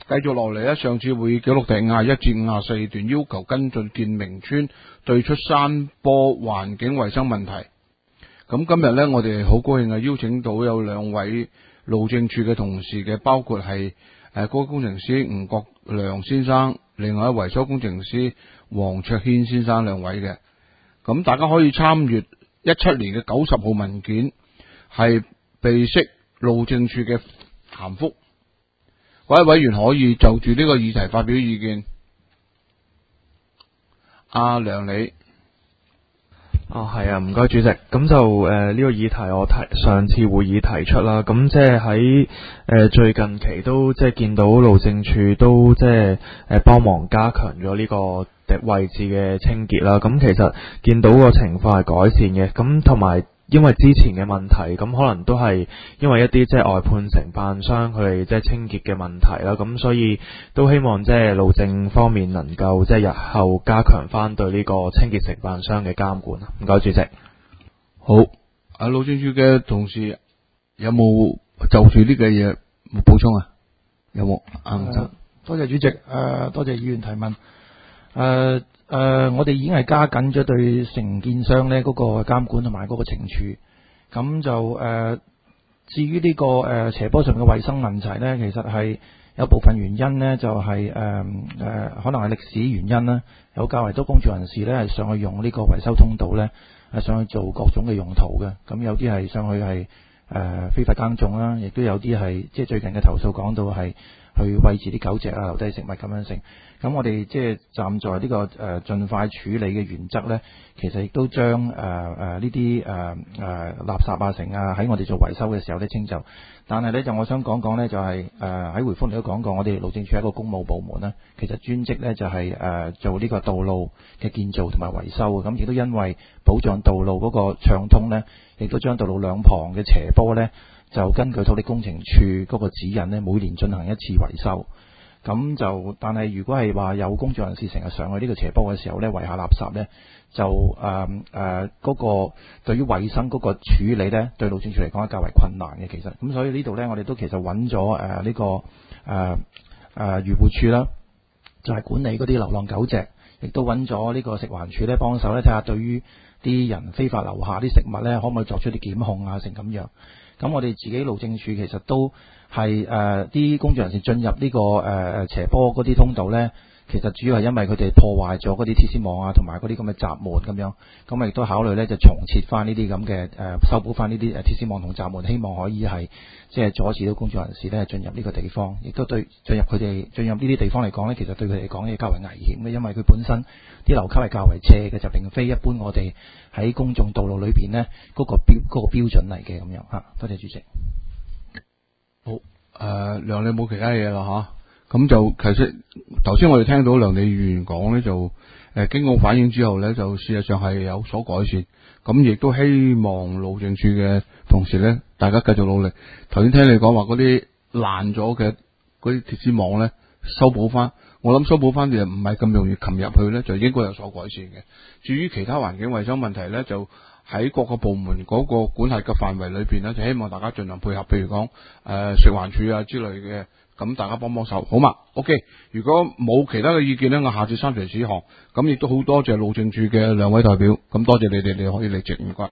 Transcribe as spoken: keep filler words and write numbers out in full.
繼續落嚟咧，上次會議記錄第五十一至五十四段要求跟進建明村對出山坡環境衛生問題。咁今日咧，我哋好高興啊，邀請到有兩位路政署嘅同事嘅，包括係誒高級工程師吳國良先生，另外一維修工程師黃卓軒先生兩位嘅。咁大家可以參閱一七年嘅九十號文件，係備悉路政署嘅函覆。各位委員可以就住呢個議題發表意見。阿梁你。 哦，係啊，唔該主席。咁就誒呢、呃這個議題我提上次會議提出啦。咁即係喺誒最近期都即係見到路政署都即係誒幫忙加強咗呢個位置嘅清潔啦。咁其實見到個情況係改善嘅。咁同埋因為之前嘅問題，咁可能都係因為一啲即係外判承辦商佢哋即係清潔嘅問題啦。咁所以都希望即係路政方面能夠即係日後加強翻對呢個清潔承辦商嘅監管。唔該主席。 好，啊路政署嘅同事有冇就住呢個嘢補充啊？有冇？啊，唔該。 多謝主席，誒、呃，多謝議員提問。誒、呃、誒、呃，我哋已經係加緊咗對承建商咧嗰個監管同埋嗰個懲處。咁就誒、呃，至於呢、這個誒、呃、斜坡上嘅衛生問題咧，其實係有部分原因咧，就係誒誒，可能係歷史原因啦。有較為多公眾人士咧係上去用呢個維修通道咧，係上去做各種嘅用途嘅。咁有啲係上去係誒、呃、非法耕種啦，亦都有啲係即係最近嘅投訴講到係去餵飼啲狗隻啊，留低食物咁樣食。咁我哋即係站在呢、這個誒、呃、盡快處理嘅原則咧，其實亦都將誒誒呢啲誒誒垃圾啊成啊喺我哋做維修嘅時候咧清走。但係咧就我想講講咧就係誒喺回覆你都講過，我哋路政署係一個公務部門啦，其實專職咧就係、是、誒、呃、做呢個道路嘅建造同埋維修嘅。咁亦都因為保障道路嗰個暢通咧，亦都將道路兩旁嘅斜坡咧就根據土力工程處嗰個指引咧，每年進行一次維修。咁就，但係如果係話有公眾人士成日上去呢個斜坡嘅時候咧，遺下垃圾咧，就誒誒嗰個對於衛生嗰個處理咧，對路政署嚟講係較為困難嘅。其實，咁所以呢度咧，我哋都其實揾咗誒呢個誒誒漁護署啦，就係、是、管理嗰啲流浪狗隻，亦都揾咗呢個食環署咧幫手咧，睇下對於啲人非法留下啲食物咧，可唔可以作出啲檢控啊，成咁樣。咁我哋自己路政署其實都係誒啲公眾人士進入呢、這個誒誒、呃、斜坡嗰啲通道咧，其實主要係因為佢哋破壞咗嗰啲鐵絲網啊，同埋嗰啲咁嘅閘門咁樣。咁我亦都考慮咧就重設翻呢啲咁嘅誒修補翻呢啲誒鐵絲網同閘門，希望可以係即係阻止到公眾人士咧進入呢個地方，亦都對進入佢哋進入呢啲地方嚟講咧，其實對佢哋嚟講咧較為危險嘅，因為佢本身啲樓級係較為斜嘅，就並非一般我哋喺公眾道路裏邊咧嗰個標嗰、嗰個標準嚟嘅咁樣嚇。多謝主席。 好，誒、呃、梁你冇其他嘢啦吓，咁就其實頭先我哋聽到梁理議員講咧，就誒、呃、經過反映之後咧，就事實上係有所改善。咁亦都希望路政署嘅同事咧，大家繼續努力。頭先聽你講話嗰啲爛咗嘅嗰啲鐵絲網咧，修補翻。我諗修補翻嘅唔係咁容易擒入去咧，就應該有所改善嘅。至於其他環境衛生問題咧，就喺各個部門嗰個管轄嘅範圍裏邊咧，就希望大家盡量配合，譬如講誒、呃、食環署啊之類嘅，咁大家幫幫手，好嘛 ？OK， 如果冇其他嘅意見咧，我下次三隨此行。咁亦都好多謝路政署嘅兩位代表，咁多謝你哋，你可以離席，唔該。